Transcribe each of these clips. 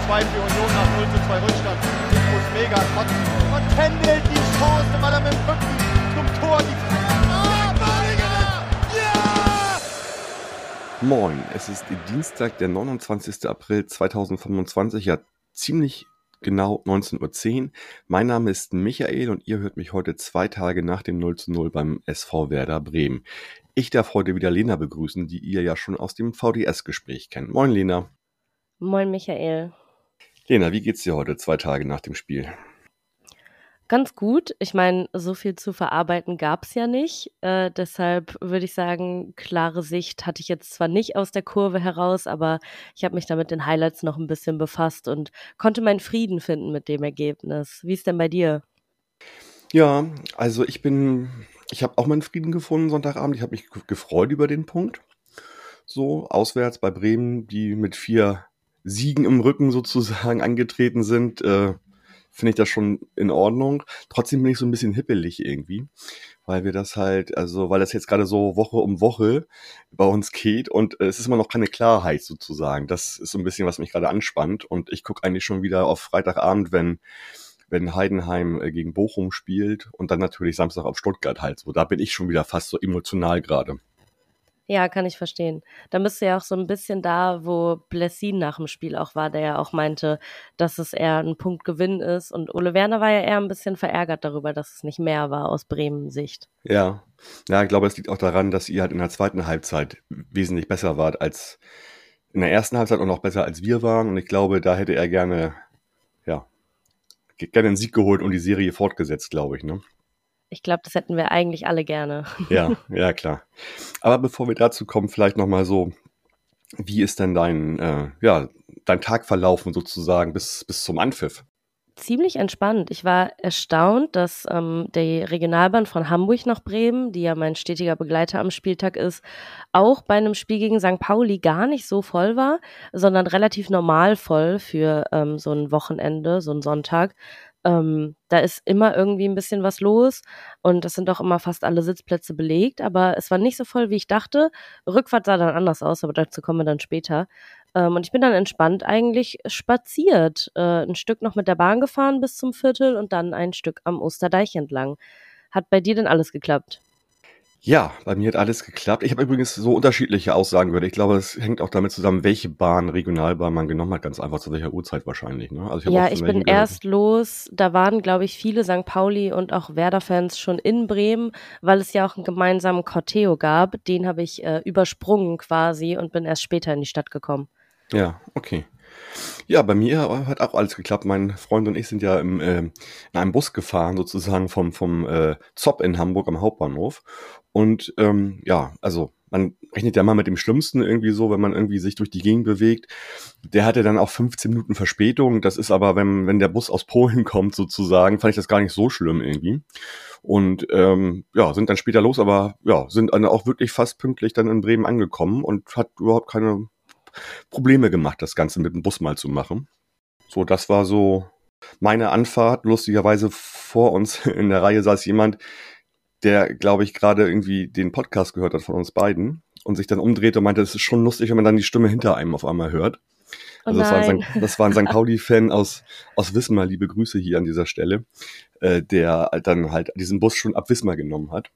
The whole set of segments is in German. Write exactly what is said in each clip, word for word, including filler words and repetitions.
zwei für Union nach null zu zwei Rückstand. Ich muss mega kotzen. Und Kendall die Chance, weil er mit dem Rücken zum Tor die Ah, Balinger! Ja! Moin, es ist Dienstag, der neunundzwanzigster April zweitausendfünfundzwanzig, ja ziemlich genau neunzehn Uhr zehn. Mein Name ist Michael und ihr hört mich heute zwei Tage nach dem null zu null beim S V Werder Bremen. Ich darf heute wieder Lena begrüßen, die ihr ja schon aus dem V D S-Gespräch kennt. Moin Lena. Moin Michael. Lena, wie geht's dir heute, zwei Tage nach dem Spiel? Ganz gut. Ich meine, so viel zu verarbeiten gab's ja nicht. Äh, deshalb würde ich sagen, klare Sicht hatte ich jetzt zwar nicht aus der Kurve heraus, aber ich habe mich da mit den Highlights noch ein bisschen befasst und konnte meinen Frieden finden mit dem Ergebnis. Wie ist denn bei dir? Ja, also ich bin, ich habe auch meinen Frieden gefunden Sonntagabend. Ich habe mich gefreut über den Punkt. So, auswärts bei Bremen, die mit vier Siegen im Rücken sozusagen angetreten sind, äh, finde ich das schon in Ordnung. Trotzdem bin ich so ein bisschen hippelig irgendwie, weil wir das halt, also weil das jetzt gerade so Woche um Woche bei uns geht und äh, es ist immer noch keine Klarheit sozusagen. Das ist so ein bisschen, was mich gerade anspannt und ich gucke eigentlich schon wieder auf Freitagabend, wenn wenn Heidenheim äh, gegen Bochum spielt und dann natürlich Samstag auf Stuttgart halt so. Da bin ich schon wieder fast so emotional gerade. Ja, kann ich verstehen. Da bist du ja auch so ein bisschen da, wo Blessin nach dem Spiel auch war, der ja auch meinte, dass es eher ein Punktgewinn ist. Und Ole Werner war ja eher ein bisschen verärgert darüber, dass es nicht mehr war aus Bremen Sicht. Ja, ja, ich glaube, es liegt auch daran, dass ihr halt in der zweiten Halbzeit wesentlich besser wart als in der ersten Halbzeit und noch besser als wir waren. Und ich glaube, da hätte er gerne, ja, gerne einen Sieg geholt und die Serie fortgesetzt, glaube ich, ne? Ich glaube, das hätten wir eigentlich alle gerne. Ja, ja, klar. Aber bevor wir dazu kommen, vielleicht nochmal so, wie ist denn dein, äh, ja, dein Tag verlaufen sozusagen bis, bis zum Anpfiff? Ziemlich entspannt. Ich war erstaunt, dass ähm, die Regionalbahn von Hamburg nach Bremen, die ja mein stetiger Begleiter am Spieltag ist, auch bei einem Spiel gegen Sankt Pauli gar nicht so voll war, sondern relativ normal voll für ähm, so ein Wochenende, so ein Sonntag. Ähm, da ist immer irgendwie ein bisschen was los und es sind auch immer fast alle Sitzplätze belegt, aber es war nicht so voll, wie ich dachte. Rückfahrt sah dann anders aus, aber dazu kommen wir dann später. Ähm, und ich bin dann entspannt eigentlich spaziert, äh, ein Stück noch mit der Bahn gefahren bis zum Viertel und dann ein Stück am Osterdeich entlang. Hat bei dir denn alles geklappt? Ja, bei mir hat alles geklappt. Ich habe übrigens so unterschiedliche Aussagen gehört. Ich glaube, es hängt auch damit zusammen, welche Bahn, Regionalbahn man genommen hat, ganz einfach zu welcher Uhrzeit wahrscheinlich. Ne? Also ich habe Ja, auch von ich welchen bin gehört. erst los, da waren, glaube ich, viele Sankt Pauli und auch Werder-Fans schon in Bremen, weil es ja auch einen gemeinsamen Corteo gab. Den habe ich äh, übersprungen quasi und bin erst später in die Stadt gekommen. Ja, okay. Ja, bei mir hat auch alles geklappt. Mein Freund und ich sind ja im, äh, in einem Bus gefahren, sozusagen vom, vom äh, Zopp in Hamburg am Hauptbahnhof. Und ähm, ja, also man rechnet ja mal mit dem Schlimmsten irgendwie so, wenn man irgendwie sich durch die Gegend bewegt. Der hatte dann auch fünfzehn Minuten Verspätung. Das ist aber, wenn, wenn der Bus aus Polen kommt sozusagen, fand ich das gar nicht so schlimm irgendwie. Und ähm, ja, sind dann später los, aber ja, sind dann auch wirklich fast pünktlich dann in Bremen angekommen und hat überhaupt keine Probleme gemacht, das Ganze mit dem Bus mal zu machen. So, das war so meine Anfahrt. Lustigerweise vor uns in der Reihe saß jemand, der, glaube ich, gerade irgendwie den Podcast gehört hat von uns beiden und sich dann umdrehte und meinte, es ist schon lustig, wenn man dann die Stimme hinter einem auf einmal hört. Oh Also das war, ein nein. Sankt, das war ein Sankt Pauli-Fan aus, aus Wismar, liebe Grüße hier an dieser Stelle, äh, der dann halt diesen Bus schon ab Wismar genommen hat.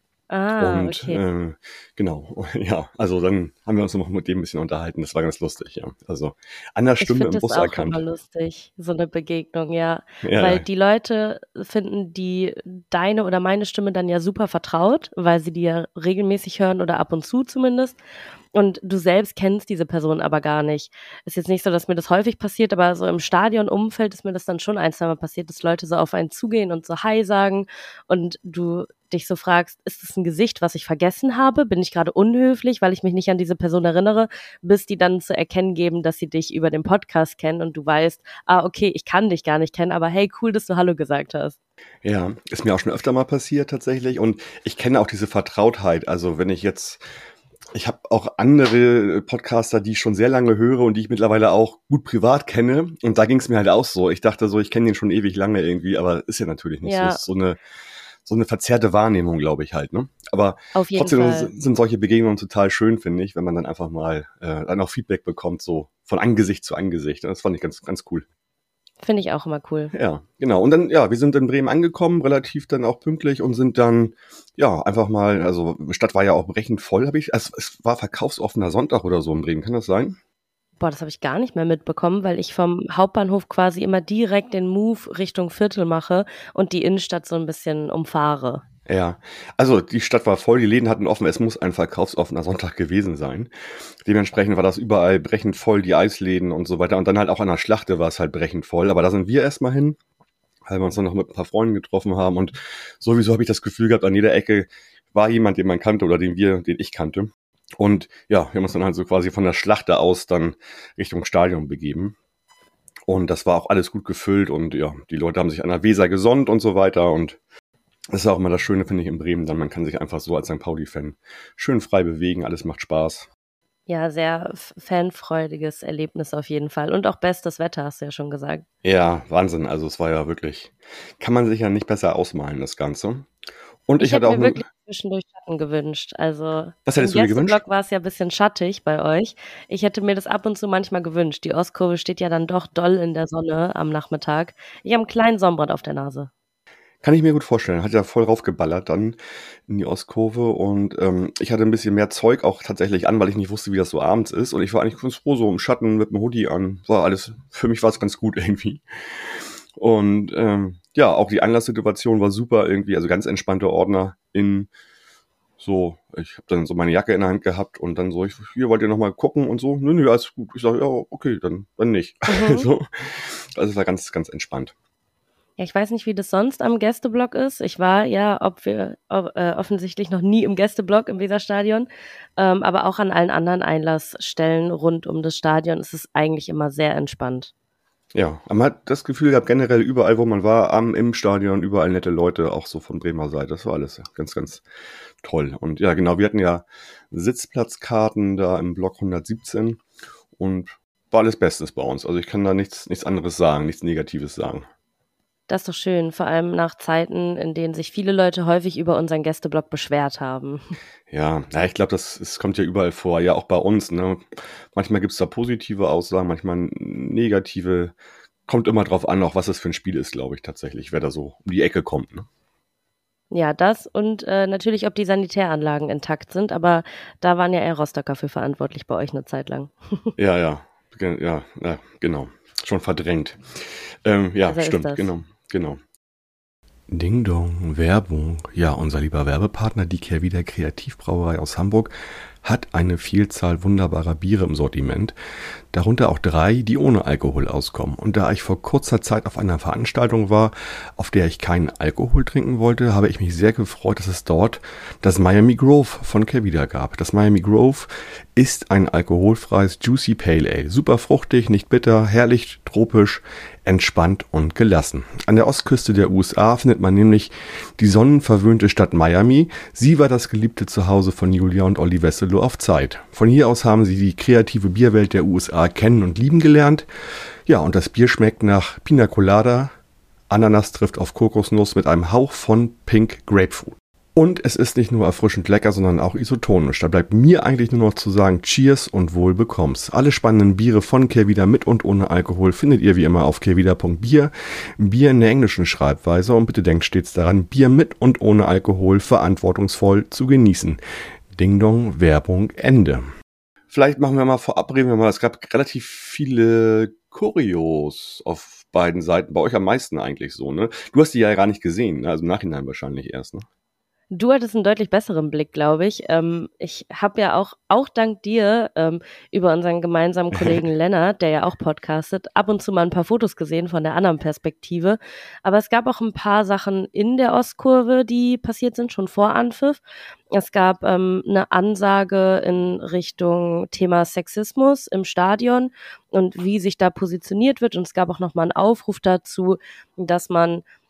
Ah, Und okay. äh, genau, ja, also dann haben wir uns noch mit dem ein bisschen unterhalten, das war ganz lustig, ja. Also an der Ich Stimme finde im das Bus auch erkannt. immer lustig, so eine Begegnung, ja. Ja, Weil ja, die Leute finden die deine oder meine Stimme dann ja super vertraut, weil sie die ja regelmäßig hören oder ab und zu zumindest. Und du selbst kennst diese Person aber gar nicht. Ist jetzt nicht so, dass mir das häufig passiert, aber so im Stadionumfeld ist mir das dann schon ein, zwei Mal passiert, dass Leute so auf einen zugehen und so Hi sagen und du dich so fragst, ist das ein Gesicht, was ich vergessen habe? Bin ich gerade unhöflich, weil ich mich nicht an diese Person erinnere, bis die dann zu erkennen geben, dass sie dich über den Podcast kennen und du weißt, ah, okay, ich kann dich gar nicht kennen, aber hey, cool, dass du Hallo gesagt hast. ja, ist mir auch schon öfter mal passiert tatsächlich und ich kenne auch diese Vertrautheit, also wenn ich jetzt, ich habe auch andere Podcaster, die ich schon sehr lange höre und die ich mittlerweile auch gut privat kenne und da ging es mir halt auch so, ich dachte so, ich kenne den schon ewig lange irgendwie, aber ist ja natürlich nicht so, es Ja, ist so eine so eine verzerrte Wahrnehmung, glaube ich halt, ne? Aber Auf jeden trotzdem Fall. sind solche Begegnungen total schön, finde ich, wenn man dann einfach mal äh, dann auch Feedback bekommt, so von Angesicht zu Angesicht. Das fand ich ganz, ganz cool. Finde ich auch immer cool. Ja, genau. Und dann, ja, wir sind in Bremen angekommen, relativ dann auch pünktlich und sind dann, ja, einfach mal, also die Stadt war ja auch brechend voll, habe ich, also es war verkaufsoffener Sonntag oder so in Bremen, kann das sein? Boah, das habe ich gar nicht mehr mitbekommen, weil ich vom Hauptbahnhof quasi immer direkt den Move Richtung Viertel mache und die Innenstadt so ein bisschen umfahre. Ja, also die Stadt war voll, die Läden hatten offen, es muss ein verkaufsoffener Sonntag gewesen sein. Dementsprechend war das überall brechend voll, die Eisläden und so weiter. Und dann halt auch an der Schlachte war es halt brechend voll. Aber da sind wir erstmal hin, weil wir uns dann noch mit ein paar Freunden getroffen haben. Und sowieso habe ich das Gefühl gehabt, an jeder Ecke war jemand, den man kannte oder den wir, den ich kannte. Und ja, wir haben uns dann halt so quasi von der Schlachte aus dann Richtung Stadion begeben. Und das war auch alles gut gefüllt und ja, die Leute haben sich an der Weser gesonnt und so weiter. Und das ist auch immer das Schöne, finde ich, in Bremen dann. Man kann sich einfach so als Sankt Pauli-Fan schön frei bewegen, alles macht Spaß. Ja, sehr fanfreudiges Erlebnis auf jeden Fall. Und auch bestes Wetter, hast du ja schon gesagt. Ja, Wahnsinn. Also es war ja wirklich, kann man sich ja nicht besser ausmalen, das Ganze. Und ich, Ich hatte hätte auch mir eine, wirklich zwischendurch Schatten gewünscht. Also was im hättest du dir gewünscht? Gästeblock war es ja ein bisschen schattig bei euch. Ich hätte mir das ab und zu manchmal gewünscht. Die Ostkurve steht ja dann doch doll in der Sonne am Nachmittag. Ich habe einen kleinen Sonnenbrand auf der Nase. Kann ich mir gut vorstellen. Hat ja voll raufgeballert dann in die Ostkurve und ähm, ich hatte ein bisschen mehr Zeug auch tatsächlich an, weil ich nicht wusste, wie das so abends ist. Und ich war eigentlich ganz froh, so im Schatten mit dem Hoodie an. War alles, für mich war es ganz gut irgendwie. Und ähm, ja, auch die Anlasssituation war super irgendwie, also ganz entspannte Ordner in so, ich habe dann so meine Jacke in der Hand gehabt und dann so, ich, hier wollt ihr nochmal gucken und so. Nö, nö, alles gut. Ich sage, ja, okay, dann, dann nicht. Mhm. so. Also es war ganz, ganz entspannt. Ja, ich weiß nicht, wie das sonst am Gästeblock ist. Ich war ja ob wir, ob, äh, offensichtlich noch nie im Gästeblock im Weserstadion, ähm, aber auch an allen anderen Einlassstellen rund um das Stadion ist es eigentlich immer sehr entspannt. Ja, man hat das Gefühl gehabt, generell überall, wo man war, am, im Stadion, überall nette Leute, auch so von Bremer Seite. Das war alles ganz, ganz toll. Und ja, genau, wir hatten ja Sitzplatzkarten da im Block hundertsiebzehn und war alles Bestes bei uns. Also ich kann da nichts, nichts anderes sagen, nichts Negatives sagen. Das ist doch schön, vor allem nach Zeiten, in denen sich viele Leute häufig über unseren Gästeblock beschwert haben. Ja, ja, ich glaube, das, das kommt ja überall vor, ja auch bei uns. Ne? Manchmal gibt's da positive Aussagen, manchmal negative. Kommt immer drauf an, auch was es für ein Spiel ist, glaube ich tatsächlich, wer da so um die Ecke kommt. Ne? Ja, das und äh, natürlich, ob die Sanitäranlagen intakt sind, aber da waren ja eher Rostocker für verantwortlich bei euch eine Zeit lang. Ja, ja, ge- ja, ja, genau. Schon verdrängt. Ähm, ja, So ist stimmt, das. genau, genau. Ding Dong, Werbung. Ja, unser lieber Werbepartner, die Kehrwieder Kreativbrauerei aus Hamburg, hat eine Vielzahl wunderbarer Biere im Sortiment, darunter auch drei, die ohne Alkohol auskommen. Und da ich vor kurzer Zeit auf einer Veranstaltung war, auf der ich keinen Alkohol trinken wollte, habe ich mich sehr gefreut, dass es dort das Miami Grove von Kehrwieder gab. Das Miami Grove ist ein alkoholfreies Juicy Pale Ale. Super fruchtig, nicht bitter, herrlich tropisch, entspannt und gelassen. An der Ostküste der U S A findet man nämlich die sonnenverwöhnte Stadt Miami. Sie war das geliebte Zuhause von Julia und Olli Wesselow auf Zeit. Von hier aus haben sie die kreative Bierwelt der U S A kennen und lieben gelernt. Ja, und das Bier schmeckt nach Pina Colada. Ananas trifft auf Kokosnuss mit einem Hauch von Pink Grapefruit. Und es ist nicht nur erfrischend lecker, sondern auch isotonisch. Da bleibt mir eigentlich nur noch zu sagen, Cheers und wohl bekomm's. Alle spannenden Biere von Kehrwieder mit und ohne Alkohol findet ihr wie immer auf kehrwieder punkt bier. Bier in der englischen Schreibweise und bitte denkt stets daran, Bier mit und ohne Alkohol verantwortungsvoll zu genießen. Ding Dong, Werbung, Ende. Vielleicht machen wir mal vorab, reden wir mal, es gab relativ viele Choreos auf beiden Seiten. Bei euch am meisten eigentlich so, ne? Du hast die ja gar nicht gesehen, ne? Also im Nachhinein wahrscheinlich erst, ne? Du hattest einen deutlich besseren Blick, glaube ich. Ähm, ich habe ja auch, auch dank dir ähm, über unseren gemeinsamen Kollegen Lennart, der ja auch podcastet, ab und zu mal ein paar Fotos gesehen von der anderen Perspektive. Aber es gab auch ein paar Sachen in der Ostkurve, die passiert sind, schon vor Anpfiff. Es gab ähm, eine Ansage in Richtung Thema Sexismus im Stadion und wie sich da positioniert wird. Und es gab auch nochmal einen Aufruf dazu, dass man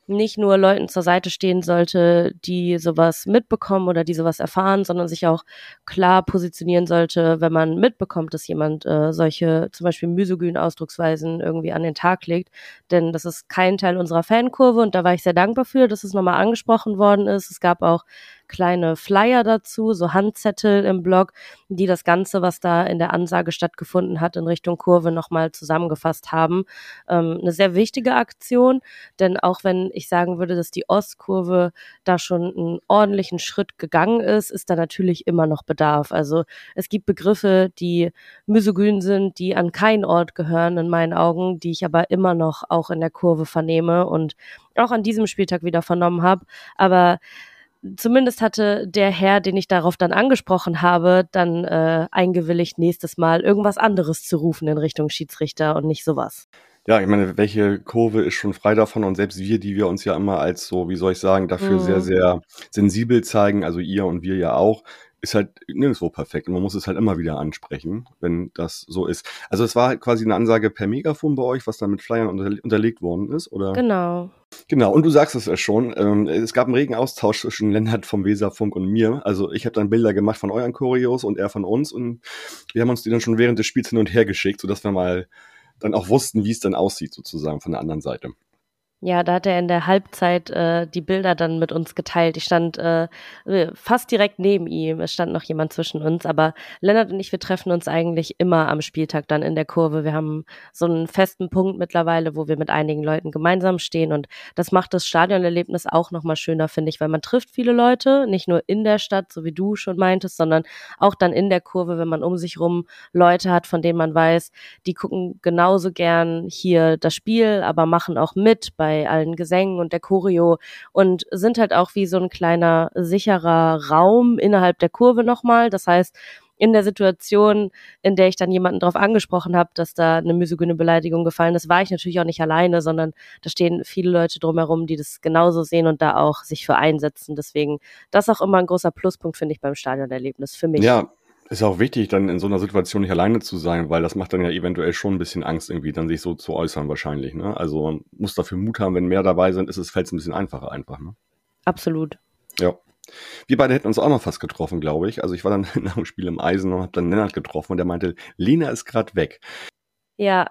nicht nur Leuten zur Seite stehen sollte, die sowas mitbekommen oder die sowas erfahren, sondern sich auch klar positionieren sollte, wenn man mitbekommt, dass jemand äh, solche zum Beispiel misogynen Ausdrucksweisen irgendwie an den Tag legt. Denn das ist kein Teil unserer Fankurve und da war ich sehr dankbar für, dass es nochmal angesprochen worden ist. Es gab auch kleine Flyer dazu, so Handzettel im Blog, die das Ganze, was da in der Ansage stattgefunden hat, in Richtung Kurve nochmal zusammengefasst haben. Ähm, eine sehr wichtige Aktion, denn auch wenn ich sagen würde, dass die Ostkurve da schon einen ordentlichen Schritt gegangen ist, ist da natürlich immer noch Bedarf. Also es gibt Begriffe, die misogyn sind, die an keinen Ort gehören in meinen Augen, die ich aber immer noch auch in der Kurve vernehme und auch an diesem Spieltag wieder vernommen habe. Aber zumindest hatte der Herr, den ich darauf dann angesprochen habe, dann äh, eingewilligt, nächstes Mal irgendwas anderes zu rufen in Richtung Schiedsrichter und nicht sowas. Ja, ich meine, welche Kurve ist schon frei davon? Und selbst wir, die wir uns ja immer als so, wie soll ich sagen, dafür Mhm. sehr, sehr sensibel zeigen, also ihr und wir ja auch, ist halt nirgendwo perfekt. Und man muss es halt immer wieder ansprechen, wenn das so ist. Also es war halt quasi eine Ansage per Megafon bei euch, was dann mit Flyern unterle- unterlegt worden ist, oder? Genau. Genau, und du sagst es ja schon, ähm, es gab einen regen Austausch zwischen Lennart vom Weserfunk und mir. Also ich habe dann Bilder gemacht von euren Choreos und er von uns und wir haben uns die dann schon während des Spiels hin und her geschickt, sodass wir mal dann auch wussten, wie es dann aussieht, sozusagen von der anderen Seite. Ja, da hat er in der Halbzeit äh, die Bilder dann mit uns geteilt. Ich stand äh, fast direkt neben ihm. Es stand noch jemand zwischen uns. Aber Lennart und ich, wir treffen uns eigentlich immer am Spieltag dann in der Kurve. Wir haben so einen festen Punkt mittlerweile, wo wir mit einigen Leuten gemeinsam stehen. Und das macht das Stadionerlebnis auch nochmal schöner, finde ich, weil man trifft viele Leute, nicht nur in der Stadt, so wie du schon meintest, sondern auch dann in der Kurve, wenn man um sich rum Leute hat, von denen man weiß, die gucken genauso gern hier das Spiel, aber machen auch mit bei allen Gesängen und der Choreo und sind halt auch wie so ein kleiner sicherer Raum innerhalb der Kurve nochmal. Das heißt, in der Situation, in der ich dann jemanden darauf angesprochen habe, dass da eine misogyne Beleidigung gefallen ist, war ich natürlich auch nicht alleine, sondern da stehen viele Leute drumherum, die das genauso sehen und da auch sich für einsetzen. Deswegen, das ist auch immer ein großer Pluspunkt, finde ich, beim Stadionerlebnis für mich. Ja, ist auch wichtig, dann in so einer Situation nicht alleine zu sein, weil das macht dann ja eventuell schon ein bisschen Angst, irgendwie dann sich so zu äußern wahrscheinlich. Ne? Also man muss dafür Mut haben, wenn mehr dabei sind, ist es fällt es ein bisschen einfacher einfach. Ne? Absolut. Ja. Wir beide hätten uns auch noch fast getroffen, glaube ich. Also ich war dann nach dem Spiel im Eisen und habe dann Lennart getroffen und der meinte, Lena ist gerade weg. Ja.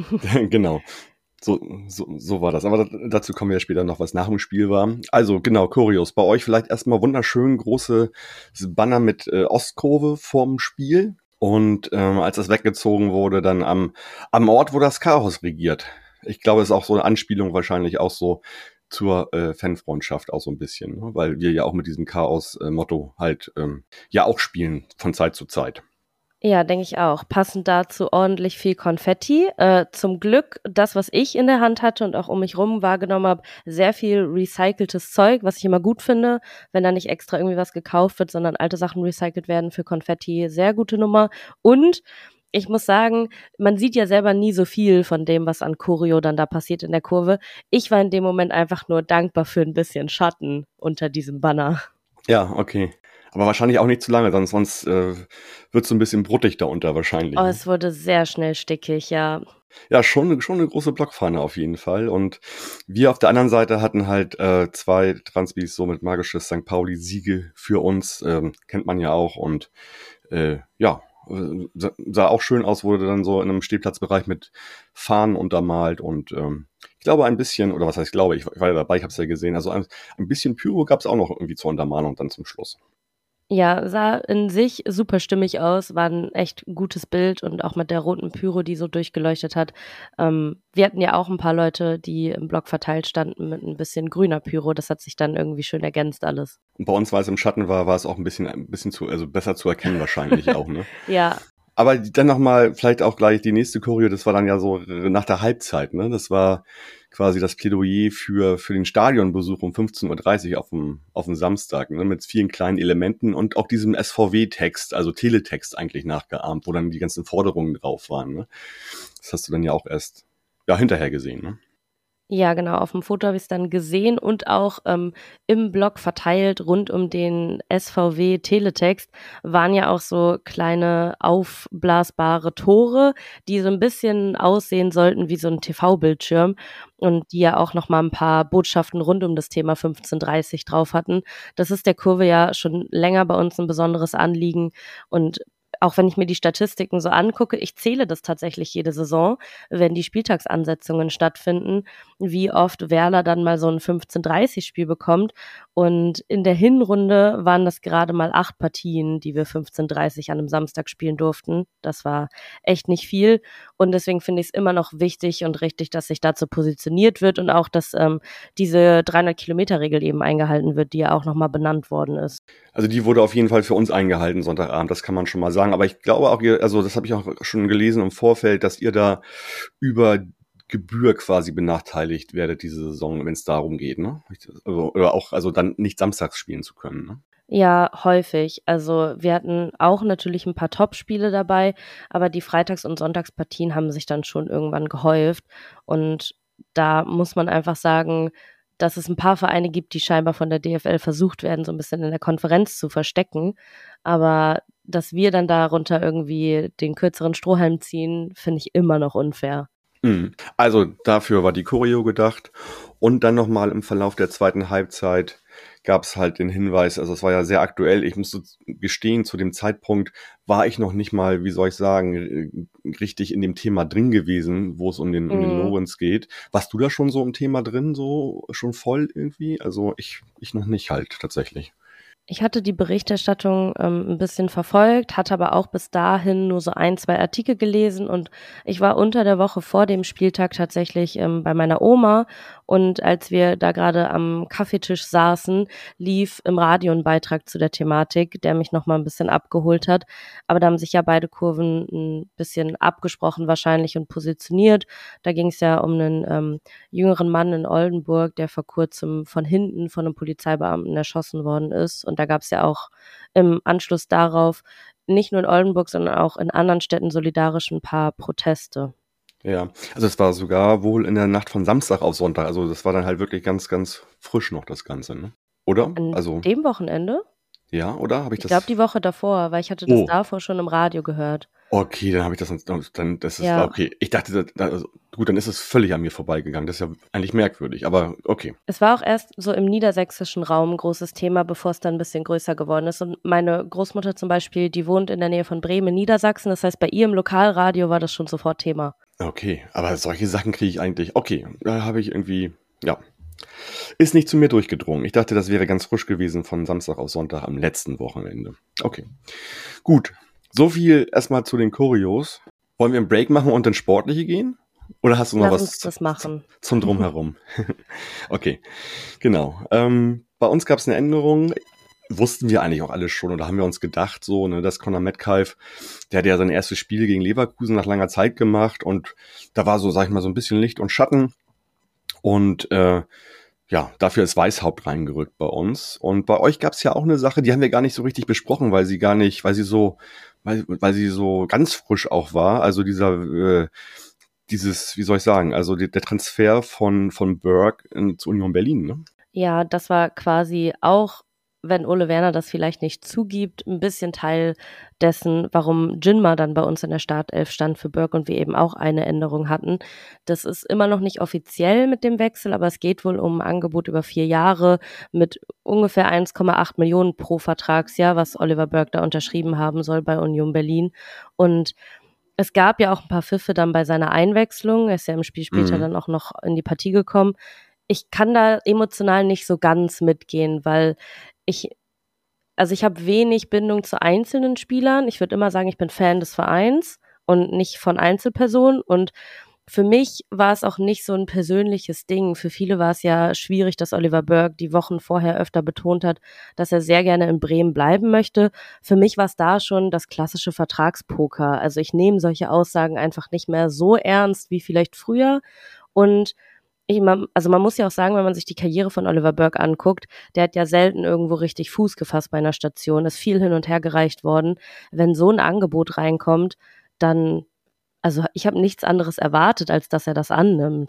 Genau. So, so, so war das. Aber da, dazu kommen wir ja später noch, was nach dem Spiel war. Also genau, Choreos. Bei euch vielleicht erstmal wunderschön große Banner mit äh, Ostkurve vorm Spiel. Und ähm, als das weggezogen wurde, dann am, am Ort, wo das Chaos regiert. Ich glaube, es ist auch so eine Anspielung wahrscheinlich auch so zur äh, Fanfreundschaft auch so ein bisschen. Ne? Weil wir ja auch mit diesem Chaos-Motto halt ähm, ja auch spielen von Zeit zu Zeit. Ja, denke ich auch. Passend dazu ordentlich viel Konfetti. Äh, zum Glück, das, was ich in der Hand hatte und auch um mich rum wahrgenommen habe, sehr viel recyceltes Zeug, was ich immer gut finde, wenn da nicht extra irgendwie was gekauft wird, sondern alte Sachen recycelt werden für Konfetti. Sehr gute Nummer. Und ich muss sagen, man sieht ja selber nie so viel von dem, was an Choreo dann da passiert in der Kurve. Ich war in dem Moment einfach nur dankbar für ein bisschen Schatten unter diesem Banner. Ja, okay. Aber wahrscheinlich auch nicht zu lange, sonst, sonst äh, wird es so ein bisschen bruttig da unter wahrscheinlich. Oh, Ne? es wurde sehr schnell stickig, ja. Ja, schon, schon eine große Blockfahne auf jeden Fall. Und wir auf der anderen Seite hatten halt äh, zwei Transbis so mit magisches Sankt Pauli-Siege für uns. Ähm, kennt man ja auch. Und äh, ja, sah, sah auch schön aus, wurde dann so in einem Stehplatzbereich mit Fahnen untermalt. Und ähm, ich glaube ein bisschen, oder was heißt glaube, ich, ich war ja dabei, ich habe es ja gesehen. Also ein, ein bisschen Pyro gab es auch noch irgendwie zur Untermalung dann zum Schluss. Ja, sah in sich super stimmig aus, war ein echt gutes Bild und auch mit der roten Pyro, die so durchgeleuchtet hat. Ähm, wir hatten ja auch ein paar Leute, die im Block verteilt standen mit ein bisschen grüner Pyro. Das hat sich dann irgendwie schön ergänzt alles. Und bei uns, weil es im Schatten war, war es auch ein bisschen, ein bisschen zu, also besser zu erkennen wahrscheinlich auch, ne? Ja. Aber dann nochmal, vielleicht auch gleich die nächste Choreo, das war dann ja so nach der Halbzeit, ne? Das war quasi das Plädoyer für, für den Stadionbesuch um fünfzehn Uhr dreißig auf dem, auf dem Samstag, ne? Mit vielen kleinen Elementen und auch diesem S V W-Text, also Teletext eigentlich nachgeahmt, wo dann die ganzen Forderungen drauf waren, ne? Das hast du dann ja auch erst, ja, hinterher gesehen, ne? Ja, genau, auf dem Foto habe ich es dann gesehen und auch ähm, im Blog verteilt rund um den S V W Teletext waren ja auch so kleine aufblasbare Tore, die so ein bisschen aussehen sollten wie so ein T V-Bildschirm und die ja auch noch mal ein paar Botschaften rund um das Thema fünfzehn dreißig drauf hatten. Das ist der Kurve ja schon länger bei uns ein besonderes Anliegen und auch wenn ich mir die Statistiken so angucke, ich zähle das tatsächlich jede Saison, wenn die Spieltagsansetzungen stattfinden, wie oft Werder dann mal so ein fünfzehn dreißig Spiel bekommt. Und in der Hinrunde waren das gerade mal acht Partien, die wir fünfzehn dreißig an einem Samstag spielen durften. Das war echt nicht viel. Und deswegen finde ich es immer noch wichtig und richtig, dass sich dazu positioniert wird und auch, dass ähm, diese dreihundert-Kilometer-Regel eben eingehalten wird, die ja auch nochmal benannt worden ist. Also die wurde auf jeden Fall für uns eingehalten Sonntagabend, das kann man schon mal sagen. Aber ich glaube auch, ihr, also das habe ich auch schon gelesen im Vorfeld, dass ihr da über Gebühr quasi benachteiligt werdet diese Saison, wenn es darum geht, ne? Also, oder auch, also dann nicht samstags spielen zu können, ne? Ja, häufig. Also wir hatten auch natürlich ein paar Top-Spiele dabei, aber die Freitags- und Sonntagspartien haben sich dann schon irgendwann gehäuft. Und da muss man einfach sagen, dass es ein paar Vereine gibt, die scheinbar von der D F L versucht werden, so ein bisschen in der Konferenz zu verstecken. Aber dass wir dann darunter irgendwie den kürzeren Strohhalm ziehen, finde ich immer noch unfair. Mhm. Also dafür war die Choreo gedacht. Und dann nochmal im Verlauf der zweiten Halbzeit gab es halt den Hinweis, also es war ja sehr aktuell, ich muss gestehen, zu dem Zeitpunkt war ich noch nicht mal, wie soll ich sagen, richtig in dem Thema drin gewesen, wo es um den, um den Mhm. Lorenz geht. Warst du da schon so im Thema drin, so schon voll irgendwie? Also ich, ich noch nicht halt tatsächlich. Ich hatte die Berichterstattung ähm, ein bisschen verfolgt, hatte aber auch bis dahin nur so ein, zwei Artikel gelesen und ich war unter der Woche vor dem Spieltag tatsächlich ähm, bei meiner Oma und als wir da gerade am Kaffeetisch saßen, lief im Radio ein Beitrag zu der Thematik, der mich nochmal ein bisschen abgeholt hat, aber da haben sich ja beide Kurven ein bisschen abgesprochen wahrscheinlich und positioniert. Da ging es ja um einen ähm, jüngeren Mann in Oldenburg, der vor kurzem von hinten von einem Polizeibeamten erschossen worden ist. Und da gab es ja auch im Anschluss darauf nicht nur in Oldenburg, sondern auch in anderen Städten solidarisch ein paar Proteste. Ja, also es war sogar wohl in der Nacht von Samstag auf Sonntag. Also das war dann halt wirklich ganz, ganz frisch noch das Ganze, ne? Oder? An Also dem Wochenende? ja, oder habe ich Ich glaube, das? die Woche davor, weil ich hatte das Oh, davor schon im Radio gehört. okay, dann habe ich das sonst- dann das ist Ja, okay. Ich dachte, das, das, also, gut, dann ist es völlig an mir vorbeigegangen. Das ist ja eigentlich merkwürdig, aber okay. es war auch erst so im niedersächsischen Raum ein großes Thema, bevor es dann ein bisschen größer geworden ist. Und meine Großmutter zum Beispiel, die wohnt in der Nähe von Bremen in Niedersachsen. Das heißt, bei ihr im Lokalradio war das schon sofort Thema. Okay, aber solche Sachen kriege ich eigentlich. Okay, da habe ich irgendwie, ja, ist nicht zu mir durchgedrungen. Ich dachte, das wäre ganz frisch gewesen von Samstag auf Sonntag am letzten Wochenende. Okay, gut. So viel erstmal zu den Choreos. Wollen wir einen Break machen und ins Sportliche gehen? Oder hast du noch Lass was uns zu- das machen. zum Drumherum? Okay, genau. Ähm, bei uns gab es eine Änderung. Wussten wir eigentlich auch alles schon oder haben wir uns gedacht, so, ne, dass Conor Metcalf, der hat ja sein erstes Spiel gegen Leverkusen nach langer Zeit gemacht und da war so, sag ich mal, so ein bisschen Licht und Schatten und äh, ja, dafür ist Weishaupt reingerückt bei uns. Und bei euch gab es ja auch eine Sache, die haben wir gar nicht so richtig besprochen, weil sie gar nicht, weil sie so, weil, weil sie so ganz frisch auch war. Also dieser, äh, dieses, wie soll ich sagen, also die, der Transfer von, von Berg in, zu Union Berlin, ne? Ja, das war quasi auch, wenn Ole Werner das vielleicht nicht zugibt, ein bisschen Teil dessen, warum Jinma dann bei uns in der Startelf stand für Berg und wir eben auch eine Änderung hatten. Das ist immer noch nicht offiziell mit dem Wechsel, aber es geht wohl um ein Angebot über vier Jahre mit ungefähr eins Komma acht Millionen pro Vertragsjahr, was Oliver Berg da unterschrieben haben soll bei Union Berlin. Und es gab ja auch ein paar Pfiffe dann bei seiner Einwechslung. Er ist ja im Spiel später Mhm. dann auch noch in die Partie gekommen. Ich kann da emotional nicht so ganz mitgehen, weil ich, also ich habe wenig Bindung zu einzelnen Spielern. Ich würde immer sagen, ich bin Fan des Vereins und nicht von Einzelpersonen. Und für mich war es auch nicht so ein persönliches Ding. Für viele war es ja schwierig, dass Oliver Berg die Wochen vorher öfter betont hat, dass er sehr gerne in Bremen bleiben möchte. Für mich war es da schon das klassische Vertragspoker. Also ich nehme solche Aussagen einfach nicht mehr so ernst wie vielleicht früher. Und ich, man, also man muss ja auch sagen, wenn man sich die Karriere von Oliver Berg anguckt, der hat ja selten irgendwo richtig Fuß gefasst bei einer Station, ist viel hin und her gereicht worden. Wenn so ein Angebot reinkommt, dann, also ich habe nichts anderes erwartet, als dass er das annimmt.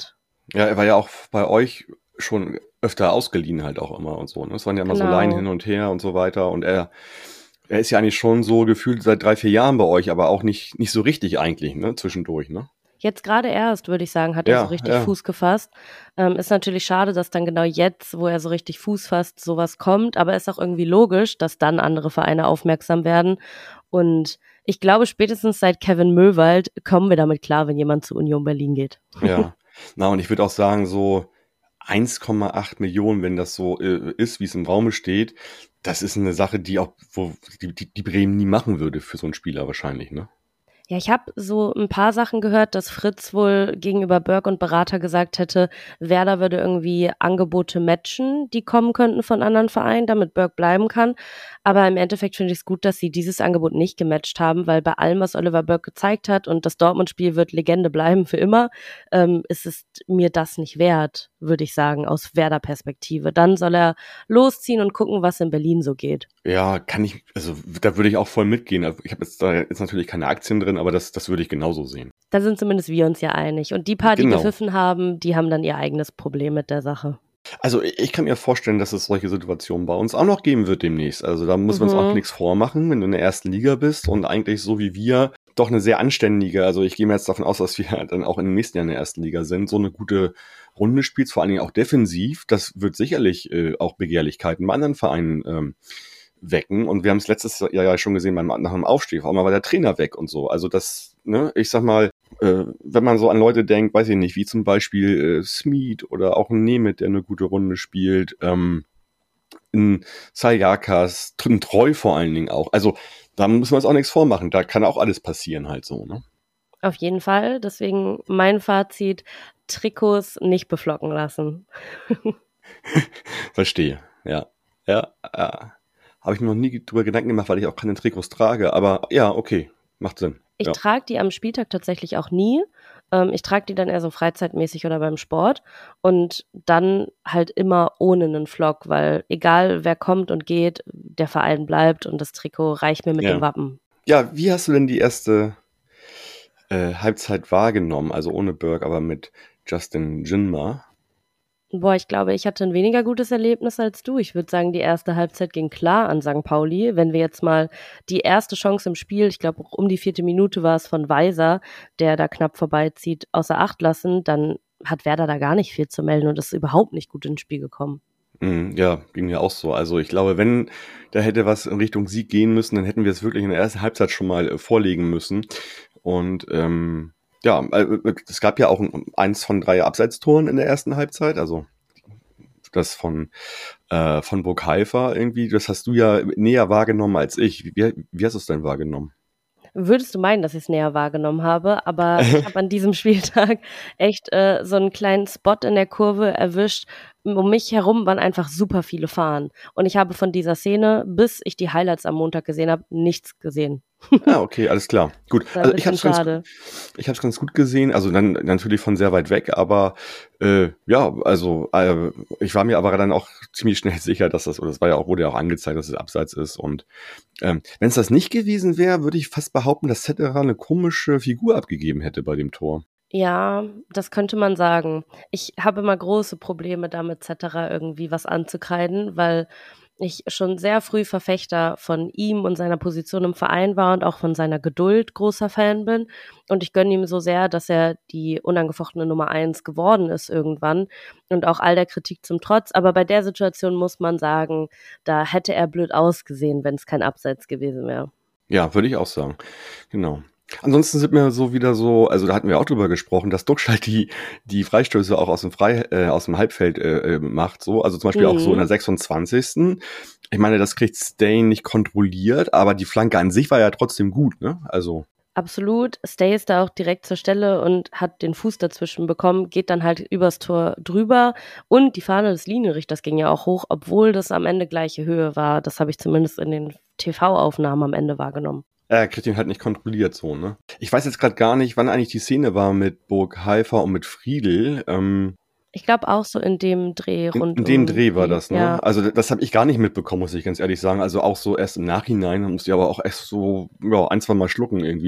Ja, er war ja auch bei euch schon öfter ausgeliehen halt auch immer und so. Ne? Es waren ja immer so Genau. Leihen hin und her und so weiter. Und er, er ist ja eigentlich schon so gefühlt seit drei, vier Jahren bei euch, aber auch nicht, nicht so richtig eigentlich, ne? Zwischendurch, ne? Jetzt gerade erst, würde ich sagen, hat er so Ja, richtig ja. Fuß gefasst. Ähm, ist natürlich schade, dass dann genau jetzt, wo er so richtig Fuß fasst, sowas kommt. Aber ist auch irgendwie logisch, dass dann andere Vereine aufmerksam werden. Und ich glaube, spätestens seit Kevin Möwald kommen wir damit klar, wenn jemand zu Union Berlin geht. Ja. Na, und ich würde auch sagen, so eins Komma acht Millionen, wenn das so äh, ist, wie es im Raume steht, das ist eine Sache, die auch, wo die, die, die Bremen nie machen würde für so einen Spieler wahrscheinlich, ne? Ja, ich habe so ein paar Sachen gehört, dass Fritz wohl gegenüber Berg und Berater gesagt hätte, Werder würde irgendwie Angebote matchen, die kommen könnten von anderen Vereinen, damit Berg bleiben kann. Aber im Endeffekt finde ich es gut, dass sie dieses Angebot nicht gematcht haben, weil bei allem, was Oliver Berg gezeigt hat, und das Dortmund-Spiel wird Legende bleiben für immer, ähm, ist es mir das nicht wert, würde ich sagen, aus Werder-Perspektive. Dann soll er losziehen und gucken, was in Berlin so geht. Ja, kann ich, also da würde ich auch voll mitgehen. Also, ich habe jetzt da jetzt natürlich keine Aktien drin, aber das, das würde ich genauso sehen. Da sind zumindest wir uns ja einig. Und die paar, die Genau. gepfiffen haben, die haben dann ihr eigenes Problem mit der Sache. Also ich ich kann mir vorstellen, dass es solche Situationen bei uns auch noch geben wird demnächst. Also da muss man uns Mhm. auch nichts vormachen, wenn du in der ersten Liga bist und eigentlich so wie wir doch eine sehr anständige, also ich gehe mir jetzt davon aus, dass wir dann auch in den nächsten Jahren in der ersten Liga sind, so eine gute Runde spielst, vor allen Dingen auch defensiv, das wird sicherlich äh, auch Begehrlichkeiten bei anderen Vereinen ähm, wecken. Und wir haben es letztes Jahr ja schon gesehen, beim, nach dem Aufstieg, auch mal war der Trainer weg und so. Also das, ne, ich sag mal, äh, wenn man so an Leute denkt, weiß ich nicht, wie zum Beispiel äh, Smeed oder auch ein Nemeth, der eine gute Runde spielt, ähm, ein Sayakas, ein Treu vor allen Dingen auch. Also da muss man uns auch nichts vormachen, da kann auch alles passieren halt so, ne? Auf jeden Fall. Deswegen mein Fazit, Trikots nicht beflocken lassen. Verstehe, ja. Ja, ja. Habe ich mir noch nie drüber Gedanken gemacht, weil ich auch keine Trikots trage, aber ja, okay, macht Sinn. Ich Ja. trage die am Spieltag tatsächlich auch nie. Ähm, ich trage die dann eher so freizeitmäßig oder beim Sport und dann halt immer ohne einen Flock, weil egal wer kommt und geht, der Verein bleibt und das Trikot reicht mir mit Ja. dem Wappen. Ja, wie hast du denn die erste äh, Halbzeit wahrgenommen? Also ohne Berg, aber mit Justin Jinma. Boah, ich glaube, ich hatte ein weniger gutes Erlebnis als du. Ich würde sagen, die erste Halbzeit ging klar an Sankt Pauli. Wenn wir jetzt mal die erste Chance im Spiel, ich glaube um die vierte Minute war es von Weiser, der da knapp vorbeizieht, außer Acht lassen, dann hat Werder da gar nicht viel zu melden und ist überhaupt nicht gut ins Spiel gekommen. Mm, ja, ging mir auch so. Also ich glaube, wenn da hätte was in Richtung Sieg gehen müssen, dann hätten wir es wirklich in der ersten Halbzeit schon mal äh, vorlegen müssen. Und ähm, ja, äh, es gab ja auch ein, eins von drei Abseitstoren in der ersten Halbzeit, also das von äh, von Burg Haifa irgendwie, das hast du ja näher wahrgenommen als ich. Wie, wie hast du es denn wahrgenommen? Würdest du meinen, dass ich es näher wahrgenommen habe, aber ich habe an diesem Spieltag echt äh, so einen kleinen Spot in der Kurve erwischt. Um mich herum waren einfach super viele Fahren. Und ich habe von dieser Szene, bis ich die Highlights am Montag gesehen habe, nichts gesehen. Ah, okay, alles klar. Gut. Das war ein Also ich habe bisschen es ganz, schade. ich hab's ganz gut gesehen, also dann natürlich von sehr weit weg, aber äh, ja, also äh, ich war mir aber dann auch ziemlich schnell sicher, dass das, oder das war ja auch, wurde ja auch angezeigt, dass es abseits ist. Und ähm, wenn es das nicht gewesen wäre, würde ich fast behaupten, dass Cetera eine komische Figur abgegeben hätte bei dem Tor. Ja, das könnte man sagen. Ich habe immer große Probleme damit, et cetera irgendwie was anzukreiden, weil ich schon sehr früh Verfechter von ihm und seiner Position im Verein war und auch von seiner Geduld großer Fan bin. Und ich gönne ihm so sehr, dass er die unangefochtene Nummer eins geworden ist irgendwann und auch all der Kritik zum Trotz. Aber bei der Situation muss man sagen, da hätte er blöd ausgesehen, wenn es kein Abseits gewesen wäre. Ja, würde ich auch sagen. Genau. Ansonsten sind mir so wieder so, also da hatten wir auch drüber gesprochen, dass Duxch halt die, die Freistöße auch aus dem Frei, äh, aus dem Halbfeld äh, macht, so, also zum Beispiel Mhm. auch so in der sechsundzwanzigsten Ich meine, das kriegt Stain nicht kontrolliert, aber die Flanke an sich war ja trotzdem gut, ne? Also. Absolut. Stay ist da auch direkt zur Stelle und hat den Fuß dazwischen bekommen, geht dann halt übers Tor drüber und die Fahne des Linienrichters ging ja auch hoch, obwohl das am Ende gleiche Höhe war. Das habe ich zumindest in den T V-Aufnahmen am Ende wahrgenommen. Er kriegt ihn halt nicht kontrolliert, so, ne? Ich weiß jetzt gerade gar nicht, wann eigentlich die Szene war mit Burg Haifa und mit Friedl. Ähm, Ich glaube auch so in dem Dreh in, rund in dem um Dreh war die- das, ne? Ja. Also das habe ich gar nicht mitbekommen, muss ich ganz ehrlich sagen. Also auch so erst im Nachhinein, da musste ich aber auch erst so ja, ein, zwei Mal schlucken irgendwie.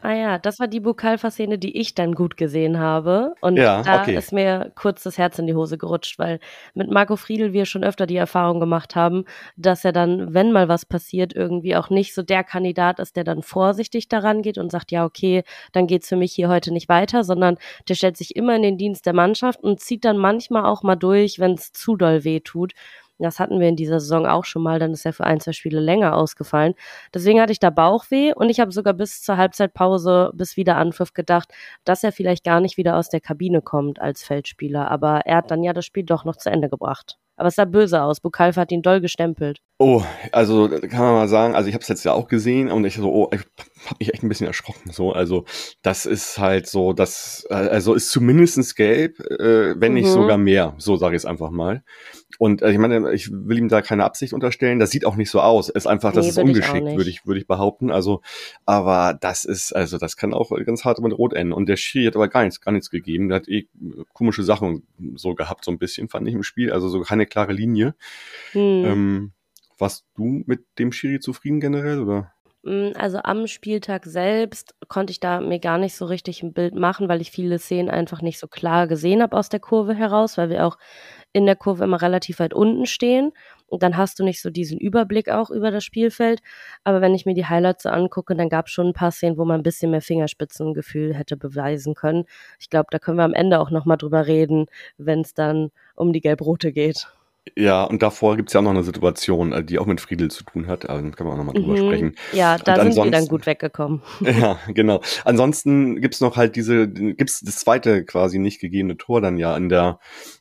Ah ja, das war die Bukalfa-Szene, die ich dann gut gesehen habe. Und Ja, da okay. ist mir kurz das Herz in die Hose gerutscht, weil mit Marco Friedl wir schon öfter die Erfahrung gemacht haben, dass er dann, wenn mal was passiert, irgendwie auch nicht so der Kandidat ist, der dann vorsichtig daran geht und sagt, ja, okay, dann geht's für mich hier heute nicht weiter, sondern der stellt sich immer in den Dienst der Mannschaft und zieht dann manchmal auch mal durch, wenn es zu doll weh tut. Das hatten wir in dieser Saison auch schon mal, dann ist er für ein, zwei Spiele länger ausgefallen. Deswegen hatte ich da Bauchweh und ich habe sogar bis zur Halbzeitpause, bis wieder Anpfiff gedacht, dass er vielleicht gar nicht wieder aus der Kabine kommt als Feldspieler. Aber er hat dann ja das Spiel doch noch zu Ende gebracht. Aber es sah böse aus. Bukalfa hat ihn doll gestempelt. Oh, also kann man mal sagen, also ich habe es jetzt ja auch gesehen und ich so, oh, ich habe mich echt ein bisschen erschrocken. So, also das ist halt so, das, also ist zumindestens gelb, äh, wenn nicht Mhm. sogar mehr. So sage ich es einfach mal. Und äh, ich meine, ich will ihm da keine Absicht unterstellen. Das sieht auch nicht so aus. Es ist einfach, das Nee, ist würde ich auch ungeschickt, nicht. würde ich, würde ich behaupten. Also, aber das ist, also das kann auch ganz hart mit Rot enden. Und der Schiri hat aber gar nichts, gar nichts gegeben. Der hat eh komische Sachen so gehabt, so ein bisschen, fand ich im Spiel. Also so keine klare Linie. Hm. Ähm, warst du mit dem Schiri zufrieden generell, oder? Also am Spieltag selbst konnte ich da mir gar nicht so richtig ein Bild machen, weil ich viele Szenen einfach nicht so klar gesehen habe aus der Kurve heraus, weil wir auch in der Kurve immer relativ weit unten stehen und dann hast du nicht so diesen Überblick auch über das Spielfeld. Aber wenn ich mir die Highlights so angucke, dann gab es schon ein paar Szenen, wo man ein bisschen mehr Fingerspitzengefühl hätte beweisen können. Ich glaube, da können wir am Ende auch nochmal drüber reden, wenn es dann um die Gelb-Rote geht. Ja, und davor gibt's ja auch noch eine Situation, äh, die auch mit Friedel zu tun hat. Also, da können wir auch nochmal drüber Mhm. sprechen. Ja, da Und sind wir dann ansonsten- gut weggekommen. Ja, genau. Ansonsten gibt's noch halt diese, gibt's das zweite quasi nicht gegebene Tor dann ja in der,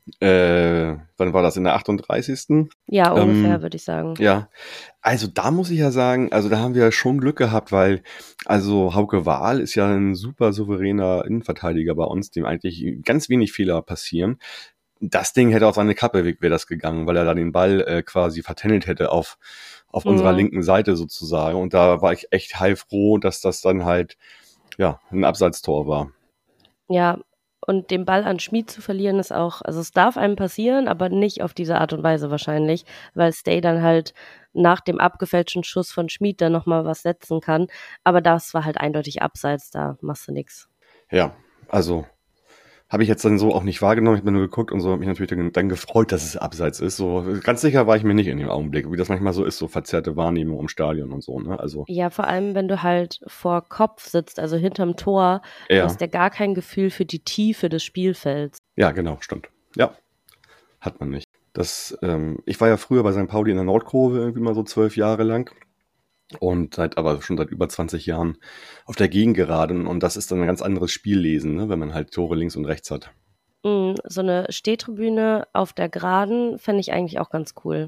äh, wann war das, in der achtunddreißigsten Ja, ungefähr, Ähm, würde ich sagen. Ja, also da muss ich ja sagen, also da haben wir schon Glück gehabt, weil also Hauke Wahl ist ja ein super souveräner Innenverteidiger bei uns, dem eigentlich ganz wenig Fehler passieren. Das Ding hätte auf seine Kappe wäre das gegangen, weil er dann den Ball äh, quasi vertändelt hätte auf auf Mhm. unserer linken Seite sozusagen. Und da war ich echt heilfroh, dass das dann halt ja ein Abseitstor war. Ja, und den Ball an Schmid zu verlieren ist auch, also es darf einem passieren, aber nicht auf diese Art und Weise wahrscheinlich, weil Stay dann halt nach dem abgefälschten Schuss von Schmid dann nochmal was setzen kann. Aber das war halt eindeutig abseits, da machst du nix. Ja, also habe ich jetzt dann so auch nicht wahrgenommen. Ich habe nur geguckt und so, habe mich natürlich dann, dann gefreut, dass es abseits ist. So ganz sicher war ich mir nicht in dem Augenblick, wie das manchmal so ist, so verzerrte Wahrnehmung im Stadion und so. Ne? Also Ja, vor allem, wenn du halt vor Kopf sitzt, also hinterm Tor, du ja, hast ja gar kein Gefühl für die Tiefe des Spielfelds. ja, genau, stimmt. Ja, hat man nicht. Das, ähm, ich war ja früher bei Sankt Pauli in der Nordkurve irgendwie mal so zwölf Jahre lang. Und seit, aber schon seit über zwanzig Jahren auf der Gegengeraden. Und das ist dann ein ganz anderes Spiellesen, ne, wenn man halt Tore links und rechts hat. Mm, so eine Stehtribüne auf der Geraden fände ich eigentlich auch ganz cool.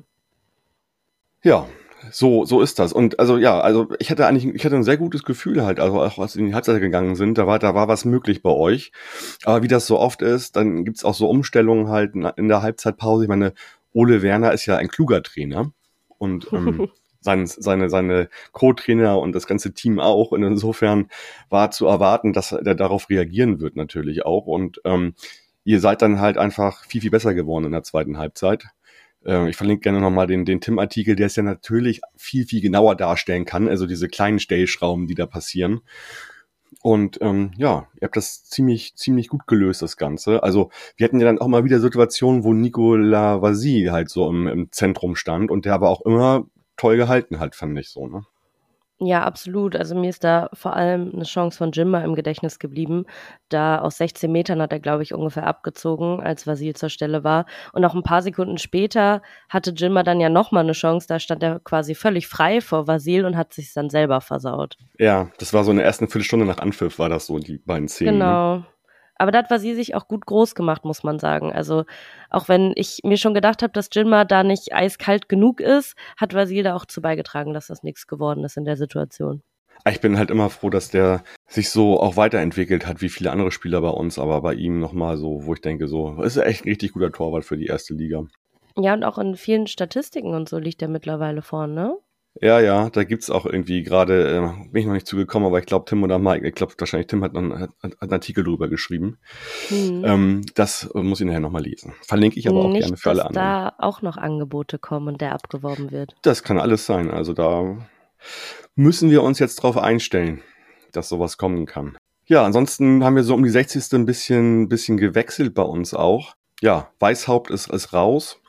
Ja, so, so ist das. Und also ja, also ich hatte eigentlich, ich hatte ein sehr gutes Gefühl halt, also auch als wir in die Halbzeit gegangen sind, da war, da war was möglich bei euch. Aber wie das so oft ist, dann gibt's auch so Umstellungen halt in der Halbzeitpause. Ich meine, Ole Werner ist ja ein kluger Trainer und ähm, sein, seine, seine Co-Trainer und das ganze Team auch. Und insofern war zu erwarten, dass er darauf reagieren wird natürlich auch. Und ähm, ihr seid dann halt einfach viel, viel besser geworden in der zweiten Halbzeit. Äh, ich verlinke gerne nochmal den, den Tim-Artikel, der es ja natürlich viel, viel genauer darstellen kann. Also diese kleinen Stellschrauben, die da passieren. Und ähm, ja, ihr habt das ziemlich, ziemlich gut gelöst, das Ganze. Also wir hatten ja dann auch mal wieder Situationen, wo Nicolas Vasi halt so im, im Zentrum stand und der aber auch immer toll gehalten hat, fand ich so, ne? Ja, absolut. Also mir ist da vor allem eine Chance von Jimmer im Gedächtnis geblieben. Da aus sechzehn Metern hat er, glaube ich, ungefähr abgezogen, als Vasil zur Stelle war. Und auch ein paar Sekunden später hatte Jimmer dann ja nochmal eine Chance. Da stand er quasi völlig frei vor Vasil und hat sich dann selber versaut. Ja, das war so in der ersten Viertelstunde nach Anpfiff, war das so, die beiden Szenen. Ne? Genau. Aber da hat Vasil sich auch gut groß gemacht, muss man sagen. Also auch wenn ich mir schon gedacht habe, dass Jimmer da nicht eiskalt genug ist, hat Vasil da auch zu beigetragen, dass das nichts geworden ist in der Situation. Ich bin halt immer froh, dass der sich so auch weiterentwickelt hat, wie viele andere Spieler bei uns, aber bei ihm nochmal so, wo ich denke, so, ist er echt ein richtig guter Torwart für die erste Liga. Ja, und auch in vielen Statistiken und so liegt er mittlerweile vorne, ne? Ja, ja, da gibt's auch irgendwie gerade, äh, bin ich noch nicht zugekommen, aber ich glaube Tim oder Mike, ich glaube wahrscheinlich Tim hat, noch, hat, hat einen Artikel drüber geschrieben. Hm. Ähm, das muss ich nachher nochmal lesen. Verlinke ich aber auch Nicht, gerne für alle dass anderen. da auch noch Angebote kommen und der abgeworben wird. Das kann alles sein, also da müssen wir uns jetzt drauf einstellen. dass sowas kommen kann. Ja, ansonsten haben wir so um die sechzigste ein bisschen, bisschen gewechselt bei uns auch. Ja, Weishaupt ist, ist raus.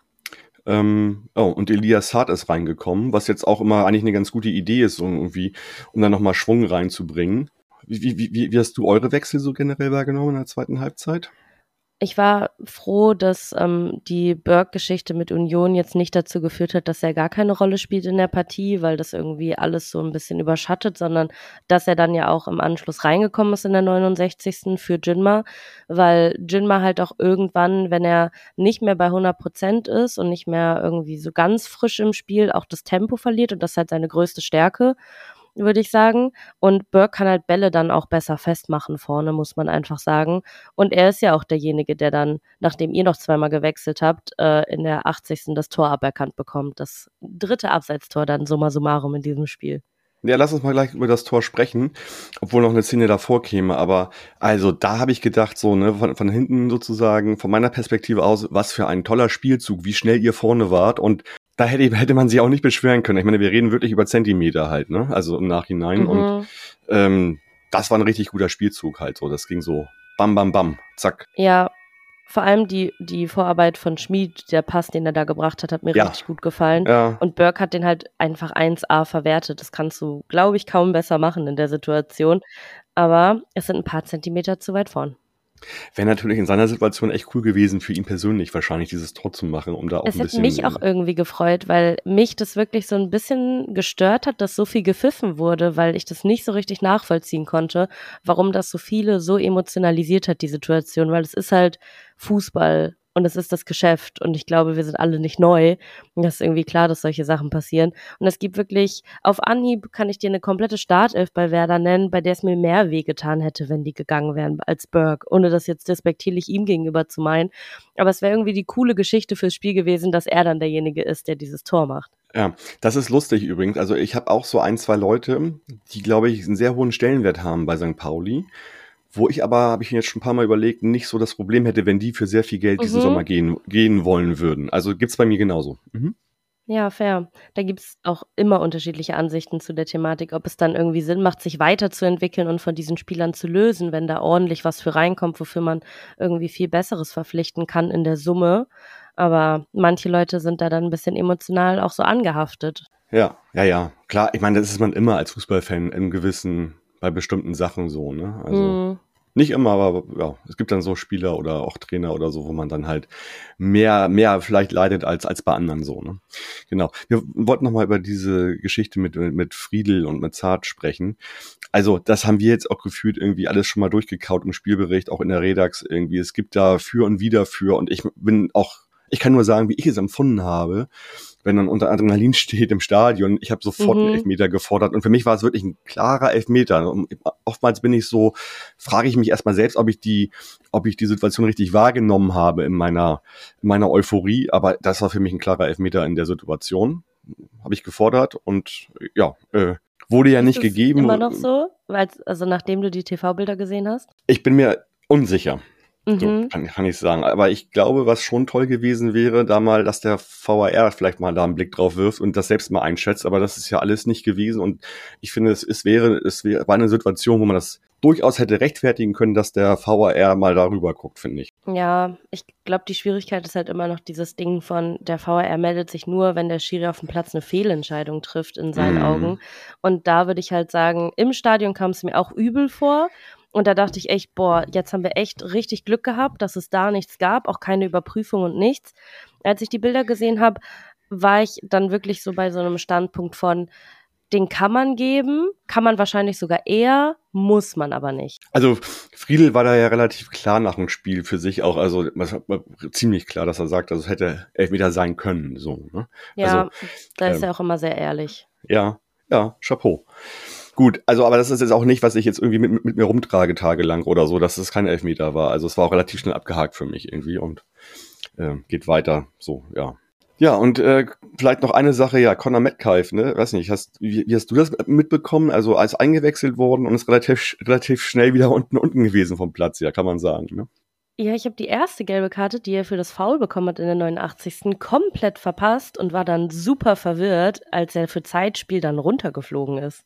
Ähm, oh, und Elias Hart ist reingekommen, was jetzt auch immer eigentlich eine ganz gute Idee ist, um irgendwie, um da nochmal Schwung reinzubringen. Wie, wie, wie, wie hast du eure Wechsel so generell wahrgenommen in der zweiten Halbzeit? Ich war froh, dass ähm, die Burke-Geschichte mit Union jetzt nicht dazu geführt hat, dass er gar keine Rolle spielt in der Partie, weil das irgendwie alles so ein bisschen überschattet, sondern dass er dann ja auch im Anschluss reingekommen ist in der neunundsechzigsten für Jinma, weil Jinma halt auch irgendwann, wenn er nicht mehr bei hundert Prozent ist und nicht mehr irgendwie so ganz frisch im Spiel, auch das Tempo verliert und das ist halt seine größte Stärke, würde ich sagen. Und Burke kann halt Bälle dann auch besser festmachen vorne, muss man einfach sagen. Und er ist ja auch derjenige, der dann, nachdem ihr noch zweimal gewechselt habt, äh, in der achtzigsten das Tor aberkannt bekommt. Das dritte Abseitstor dann summa summarum in diesem Spiel. Ja, lass uns mal gleich über das Tor sprechen, obwohl noch eine Szene davor käme. Aber also da habe ich gedacht, so ne, von, von hinten sozusagen, von meiner Perspektive aus, was für ein toller Spielzug, wie schnell ihr vorne wart. Und da hätte, hätte man sich auch nicht beschweren können. Ich meine, wir reden wirklich über Zentimeter halt, ne? Also im Nachhinein. Mhm. Und ähm, das war ein richtig guter Spielzug halt so. Das ging so bam, bam, bam, zack. Ja, vor allem die, die Vorarbeit von Schmid, der Pass, den er da gebracht hat, hat mir Ja. richtig gut gefallen. Ja, Und Burke hat den halt einfach eins a verwertet. Das kannst du, glaube ich, kaum besser machen in der Situation. Aber es sind ein paar Zentimeter zu weit vorn. wäre natürlich in seiner Situation echt cool gewesen, für ihn persönlich wahrscheinlich dieses Tor zu machen, um da auch Es ein hat bisschen... mich auch irgendwie gefreut, weil mich das wirklich so ein bisschen gestört hat, dass so viel gepfiffen wurde, weil ich das nicht so richtig nachvollziehen konnte, warum das so viele so emotionalisiert hat, die Situation, weil es ist halt Fußball und es ist das Geschäft und ich glaube, wir sind alle nicht neu und das ist irgendwie klar, dass solche Sachen passieren und es gibt wirklich, auf Anhieb kann ich dir eine komplette Startelf bei Werder nennen, bei der es mir mehr wehgetan hätte, wenn die gegangen wären als Burke, ohne das jetzt despektierlich ihm gegenüber zu meinen, aber es wäre irgendwie die coole Geschichte fürs Spiel gewesen, dass er dann derjenige ist, der dieses Tor macht. Ja, das ist lustig übrigens. Also ich habe auch so ein, zwei Leute, die, glaube ich, einen sehr hohen Stellenwert haben bei Sankt Pauli, wo ich aber, habe ich mir jetzt schon ein paar Mal überlegt, nicht so das Problem hätte, wenn die für sehr viel Geld diesen Mhm. Sommer gehen, gehen wollen würden. Also gibt's bei mir genauso. Mhm. Ja, fair. Da gibt's auch immer unterschiedliche Ansichten zu der Thematik, ob es dann irgendwie Sinn macht, sich weiterzuentwickeln und von diesen Spielern zu lösen, wenn da ordentlich was für reinkommt, wofür man irgendwie viel Besseres verpflichten kann in der Summe. Aber manche Leute sind da dann ein bisschen emotional auch so angehaftet. Ja, ja, ja. Klar, ich meine, das ist man immer als Fußballfan in gewissen, bei bestimmten Sachen so, ne? Also Mhm. nicht immer, aber ja, es gibt dann so Spieler oder auch Trainer oder so, wo man dann halt mehr, mehr vielleicht leidet als, als bei anderen so, ne? Genau. Wir wollten nochmal über diese Geschichte mit, mit Friedl und mit Zart sprechen. Also, das haben wir jetzt auch gefühlt irgendwie alles schon mal durchgekaut im Spielbericht, auch in der Redax irgendwie. Es gibt da für und wieder für und ich bin auch, ich kann nur sagen, wie ich es empfunden habe, wenn dann unter Adrenalin steht im Stadion. Ich habe sofort Mhm. einen Elfmeter gefordert und für mich war es wirklich ein klarer Elfmeter. Und oftmals bin ich so, frage ich mich erstmal selbst, ob ich die, ob ich die Situation richtig wahrgenommen habe in meiner, in meiner Euphorie. Aber das war für mich ein klarer Elfmeter in der Situation. Habe ich gefordert und ja, äh, wurde ja Ist nicht es gegeben. immer noch so? Weil, also nachdem du die T V-Bilder gesehen hast? Ich bin mir unsicher. So Mhm. kann, kann ich sagen. Aber ich glaube, was schon toll gewesen wäre, da mal, dass der V A R vielleicht mal da einen Blick drauf wirft und das selbst mal einschätzt. Aber das ist ja alles nicht gewesen. Und ich finde, es, es wäre, es wäre, war eine Situation, wo man das durchaus hätte rechtfertigen können, dass der V A R mal darüber guckt, finde ich. Ja, ich glaube, die Schwierigkeit ist halt immer noch dieses Ding von, der V A R meldet sich nur, wenn der Schiri auf dem Platz eine Fehlentscheidung trifft in seinen Mhm. Augen. Und da würde ich halt sagen, im Stadion kam es mir auch übel vor. Und da dachte ich echt, boah, jetzt haben wir echt richtig Glück gehabt, dass es da nichts gab, auch keine Überprüfung und nichts. Als ich die Bilder gesehen habe, war ich dann wirklich so bei so einem Standpunkt von, den kann man geben, kann man wahrscheinlich sogar eher, muss man aber nicht. Also Friedl war da ja relativ klar nach dem Spiel für sich auch, also es war ziemlich klar, dass er sagt, also es hätte Elfmeter sein können, so, ne? Ja, Also, da ist ähm, er auch immer sehr ehrlich. Ja, ja, Chapeau. Gut, also aber das ist jetzt auch nicht, was ich jetzt irgendwie mit, mit mir rumtrage tagelang oder so, dass es kein Elfmeter war. Also es war auch relativ schnell abgehakt für mich irgendwie und äh, geht weiter, so, ja. Ja, und äh, vielleicht noch eine Sache, ja, Conor Metcalf, ne, weiß nicht, hast, wie, wie hast du das mitbekommen? Also als eingewechselt worden und ist relativ, relativ schnell wieder unten unten gewesen vom Platz, ja, kann man sagen, ne? Ja, ich habe die erste gelbe Karte, die er für das Foul bekommen hat in der neunundachtzigsten komplett verpasst und war dann super verwirrt, als er für Zeitspiel dann runtergeflogen ist.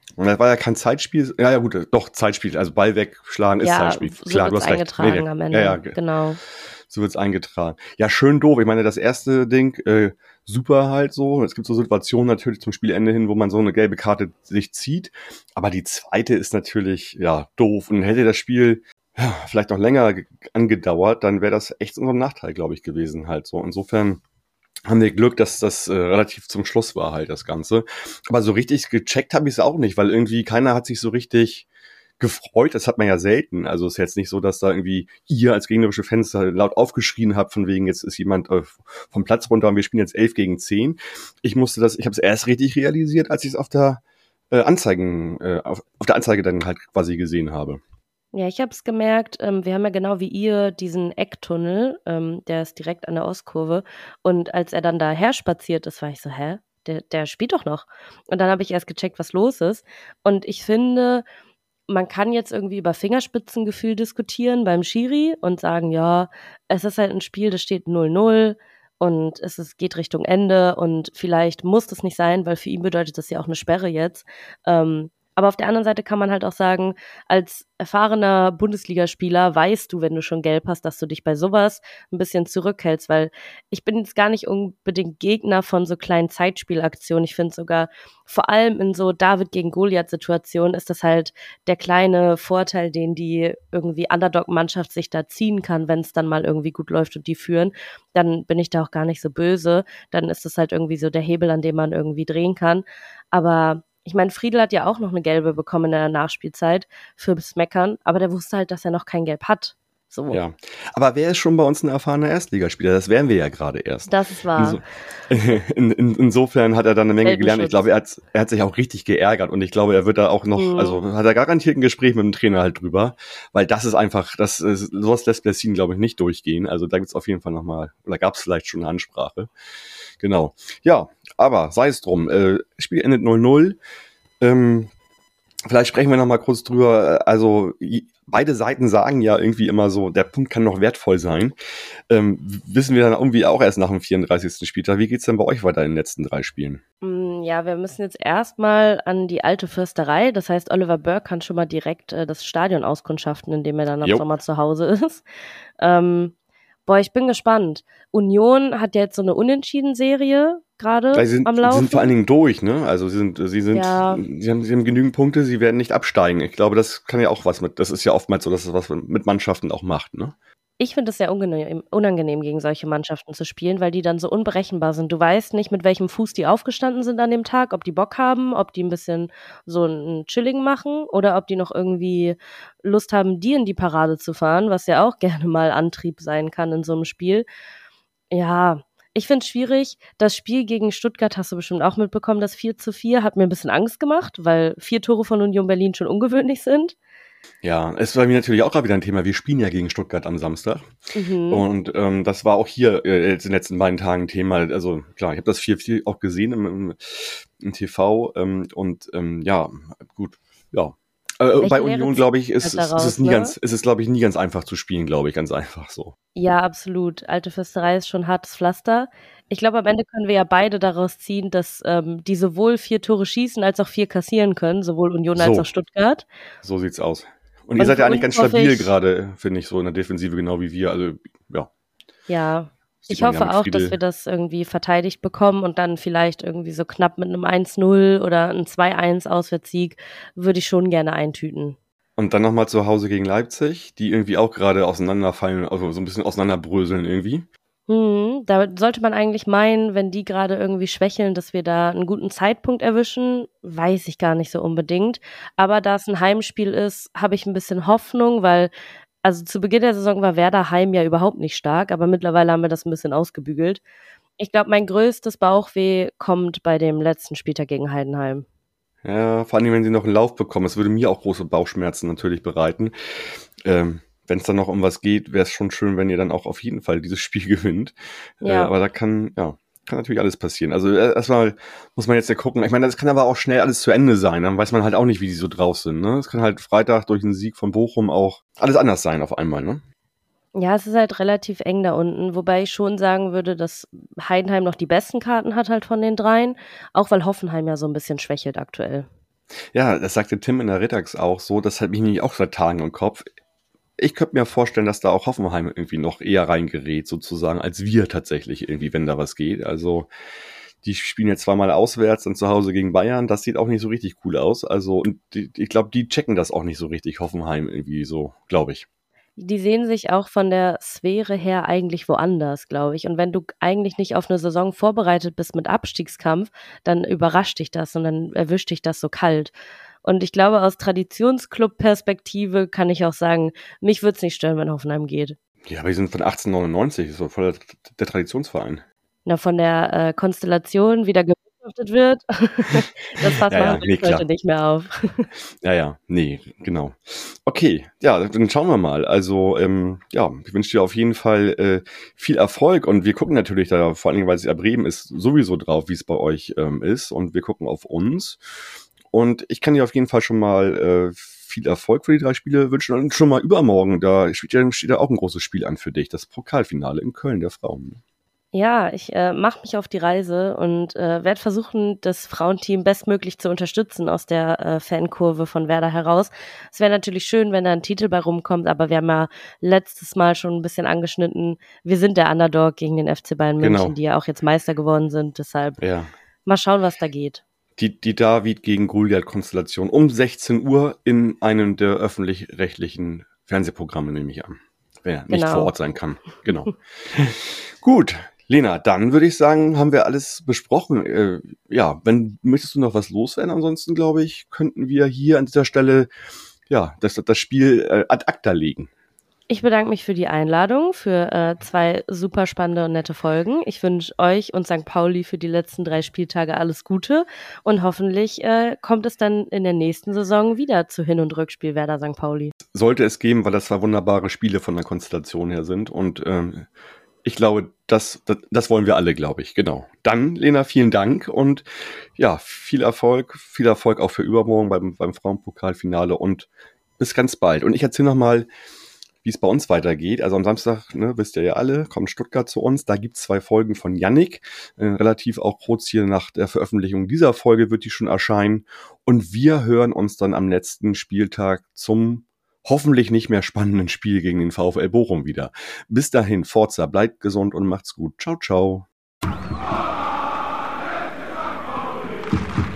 Und das war ja kein Zeitspiel. Ja, ja, gut, doch, Zeitspiel. Also Ball wegschlagen ist Ja, Zeitspiel. so Klar, du wird's hast recht. eingetragen Nee, nee. am Ende. Ja, ja, ge- Genau. so wird's eingetragen. Ja, schön doof. Ich meine, das erste Ding, äh, super halt so. Es gibt so Situationen natürlich zum Spielende hin, wo man so eine gelbe Karte sich zieht. Aber die zweite ist natürlich, ja, doof. Und hätte das Spiel ja, vielleicht noch länger ge- angedauert, dann wäre das echt so ein Nachteil, glaube ich, gewesen halt so. Insofern haben wir Glück, dass das äh, relativ zum Schluss war halt das Ganze. Aber so richtig gecheckt habe ich es auch nicht, weil irgendwie keiner hat sich so richtig gefreut. Das hat man ja selten. Also es ist jetzt nicht so, dass da irgendwie ihr als gegnerische Fans da laut aufgeschrien habt, von wegen jetzt ist jemand äh, vom Platz runter und wir spielen jetzt elf gegen zehn. Ich musste das, ich habe es erst richtig realisiert, als ich es auf der äh, Anzeigen, äh, auf, auf der Anzeige dann halt quasi gesehen habe. Ja, ich habe es gemerkt, ähm, wir haben ja genau wie ihr diesen Ecktunnel, ähm, der ist direkt an der Ostkurve. Und als er dann daher spaziert ist, war ich so, hä? Der, der spielt doch noch. Und dann habe ich erst gecheckt, was los ist. Und ich finde, man kann jetzt irgendwie über Fingerspitzengefühl diskutieren beim Schiri und sagen, ja, es ist halt ein Spiel, das steht null null und es ist, geht Richtung Ende und vielleicht muss das nicht sein, weil für ihn bedeutet das ja auch eine Sperre jetzt. Ähm, aber auf der anderen Seite kann man halt auch sagen, als erfahrener Bundesligaspieler weißt du, wenn du schon gelb hast, dass du dich bei sowas ein bisschen zurückhältst, weil ich bin jetzt gar nicht unbedingt Gegner von so kleinen Zeitspielaktionen. Ich finde sogar, vor allem in so David gegen Goliath-Situationen ist das halt der kleine Vorteil, den die irgendwie Underdog-Mannschaft sich da ziehen kann, wenn es dann mal irgendwie gut läuft und die führen. Dann bin ich da auch gar nicht so böse. Dann ist das halt irgendwie so der Hebel, an dem man irgendwie drehen kann. Aber ich meine, Friedl hat ja auch noch eine gelbe bekommen in der Nachspielzeit fürs Meckern, aber der wusste halt, dass er noch kein Gelb hat. So. Ja, aber wer ist schon bei uns ein erfahrener Erstligaspieler? Das wären wir ja gerade erst. Das ist wahr. Inso in, in, insofern hat er dann eine Menge gelernt. Ich Welpenschutz. glaube, er hat, er hat sich auch richtig geärgert und ich glaube, er wird da auch noch, Mhm. also hat er garantiert ein Gespräch mit dem Trainer halt drüber, weil das ist einfach, das ist, sowas lässt Blessin, glaube ich, nicht durchgehen. Also da gibt's auf jeden Fall nochmal, oder gab's vielleicht schon eine Ansprache. Genau. Ja, aber sei es drum. Äh, Spiel endet null null. Ähm, vielleicht sprechen wir noch mal kurz drüber. Also i- beide Seiten sagen ja irgendwie immer so, der Punkt kann noch wertvoll sein. Ähm, w- wissen wir dann irgendwie auch erst nach dem vierunddreißigsten Spieltag. Wie geht's denn bei euch weiter in den letzten drei Spielen? Mm, Ja, wir müssen jetzt erstmal an die alte Fürsterei. Das heißt, Oliver Burke kann schon mal direkt äh, das Stadion auskundschaften, in dem er dann ab Jo. Sommer zu Hause ist. Ähm, boah, ich bin gespannt. Union hat ja jetzt so eine Unentschieden-Serie gerade Weil sie sind, am sie Laufen. sind vor allen Dingen durch, ne? Also sie sind, sie sind, Ja. sie haben, sie haben genügend Punkte, sie werden nicht absteigen. Ich glaube, das kann ja auch was mit, das ist ja oftmals so, dass es was mit Mannschaften auch macht, ne? Ich finde es sehr unangenehm, unangenehm, gegen solche Mannschaften zu spielen, weil die dann so unberechenbar sind. Du weißt nicht, mit welchem Fuß die aufgestanden sind an dem Tag, ob die Bock haben, ob die ein bisschen so ein Chilling machen oder ob die noch irgendwie Lust haben, dir in die Parade zu fahren, was ja auch gerne mal Antrieb sein kann in so einem Spiel. Ja, ich finde es schwierig. Das Spiel gegen Stuttgart hast du bestimmt auch mitbekommen, das vier zu vier hat mir ein bisschen Angst gemacht, weil vier Tore von Union Berlin schon ungewöhnlich sind. Ja, es war mir natürlich auch gerade wieder ein Thema. Wir spielen ja gegen Stuttgart am Samstag. Mhm. Und ähm, das war auch hier äh, jetzt in den letzten beiden Tagen Thema. Also klar, ich habe das vier vier auch gesehen im, im, im T V. Ähm, und ähm, ja, gut, ja. Äh, Welche bei Lehre Union, zieht glaube ich, man ist, halt ist, ist daraus, es nie ne? ganz, ist es, glaube ich, nie ganz einfach zu spielen, glaube ich, ganz einfach so. Ja, absolut. Alte Fürsterei ist schon hartes Pflaster. Ich glaube, am Ende können wir ja beide daraus ziehen, dass ähm, die sowohl vier Tore schießen als auch vier kassieren können, sowohl Union als So. auch Stuttgart. So sieht's aus. Und ihr Und seid ja für eigentlich ganz uns hoffe stabil ich- gerade, finde ich, so in der Defensive, genau wie wir. Also, ja. Ja, Sieht ich man ja hoffe mit auch, Friedel. dass wir das irgendwie verteidigt bekommen und dann vielleicht irgendwie so knapp mit einem eins null oder einem zwei eins Auswärtssieg würde ich schon gerne eintüten. Und dann nochmal zu Hause gegen Leipzig, die irgendwie auch gerade auseinanderfallen, also so ein bisschen auseinanderbröseln irgendwie. Hm, da sollte man eigentlich meinen, wenn die gerade irgendwie schwächeln, dass wir da einen guten Zeitpunkt erwischen, weiß ich gar nicht so unbedingt. Aber da es ein Heimspiel ist, habe ich ein bisschen Hoffnung, weil, also zu Beginn der Saison war Werder Heim ja überhaupt nicht stark, aber mittlerweile haben wir das ein bisschen ausgebügelt. Ich glaube, mein größtes Bauchweh kommt bei dem letzten Spieltag gegen Heidenheim. Ja, vor allem, wenn sie noch einen Lauf bekommen. Das würde mir auch große Bauchschmerzen natürlich bereiten. Ähm, wenn es dann noch um was geht, wäre es schon schön, wenn ihr dann auch auf jeden Fall dieses Spiel gewinnt. Ja. Äh, aber da kann, ja, kann natürlich alles passieren. Also äh, erstmal muss man jetzt ja gucken. Ich meine, das kann aber auch schnell alles zu Ende sein. Dann weiß man halt auch nicht, wie die so drauf sind. Ne? Es kann halt Freitag durch einen Sieg von Bochum auch alles anders sein auf einmal. Ne? Ja, es ist halt relativ eng da unten, wobei ich schon sagen würde, dass Heidenheim noch die besten Karten hat halt von den dreien, auch weil Hoffenheim ja so ein bisschen schwächelt aktuell. Ja, das sagte Tim in der Redux auch so, das hat mich nämlich auch seit Tagen im Kopf. Ich könnte mir vorstellen, dass da auch Hoffenheim irgendwie noch eher reingerät, sozusagen, als wir tatsächlich irgendwie, wenn da was geht. Also, die spielen jetzt zweimal auswärts und zu Hause gegen Bayern. Das sieht auch nicht so richtig cool aus. Also, und die, ich glaube, die checken das auch nicht so richtig, Hoffenheim irgendwie so, glaube ich. Die sehen sich auch von der Sphäre her eigentlich woanders, glaube ich. Und wenn du eigentlich nicht auf eine Saison vorbereitet bist mit Abstiegskampf, dann überrascht dich das und dann erwischt dich das so kalt. Und ich glaube, aus Traditionsclub-Perspektive kann ich auch sagen, mich würde es nicht stören, wenn Hoffenheim geht. Ja, aber die sind von achtzehnhundertneunundneunzig, das ist so voll der, der Traditionsverein. Na, von der äh, Konstellation, wie da gewirtschaftet wird, das Fass Ja, ja, machen wir nee, jetzt heute klar. nicht mehr auf. Ja, ja, nee, genau. Okay, ja, dann schauen wir mal. Also, ähm, ja, ich wünsche dir auf jeden Fall äh, viel Erfolg und wir gucken natürlich da, vor allen Dingen, weil es ja Bremen ist, sowieso drauf, wie es bei euch ähm, ist und wir gucken auf uns. Und ich kann dir auf jeden Fall schon mal äh, viel Erfolg für die drei Spiele wünschen und schon mal übermorgen, da steht ja, steht ja auch ein großes Spiel an für dich, das Pokalfinale in Köln der Frauen. Ja, ich äh, mache mich auf die Reise und äh, werde versuchen, das Frauenteam bestmöglich zu unterstützen aus der äh, Fankurve von Werder heraus. Es wäre natürlich schön, wenn da ein Titel bei rumkommt, aber wir haben ja letztes Mal schon ein bisschen angeschnitten, wir sind der Underdog gegen den F C Bayern München, Genau. die ja auch jetzt Meister geworden sind. Deshalb Ja. mal schauen, was da geht. Die, die David gegen Goliath-Konstellation um sechzehn Uhr in einem der öffentlich-rechtlichen Fernsehprogramme, nehme ich an. Wer nicht Genau. vor Ort sein kann. Genau. Gut, Lena, dann würde ich sagen, haben wir alles besprochen. Äh, ja, wenn möchtest du noch was loswerden? Ansonsten, glaube ich, könnten wir hier an dieser Stelle ja das, das Spiel äh, ad acta legen. Ich bedanke mich für die Einladung, für äh, zwei super spannende und nette Folgen. Ich wünsche euch und Sankt Pauli für die letzten drei Spieltage alles Gute und hoffentlich äh, kommt es dann in der nächsten Saison wieder zu Hin- und Rückspiel Werder Sankt Pauli. Sollte es geben, weil das zwei wunderbare Spiele von der Konstellation her sind und ähm, ich glaube, das, das, das wollen wir alle, glaube ich. Genau. Dann, Lena, vielen Dank und ja, viel Erfolg, viel Erfolg auch für übermorgen beim, beim Frauenpokalfinale und bis ganz bald. Und ich erzähle nochmal, wie es bei uns weitergeht. Also am Samstag, ne, wisst ihr ja alle, kommt Stuttgart zu uns. Da gibt's zwei Folgen von Yannick. Äh, relativ auch kurz hier nach der Veröffentlichung dieser Folge wird die schon erscheinen. Und wir hören uns dann am letzten Spieltag zum hoffentlich nicht mehr spannenden Spiel gegen den VfL Bochum wieder. Bis dahin, Forza, bleibt gesund und macht's gut. Ciao, ciao.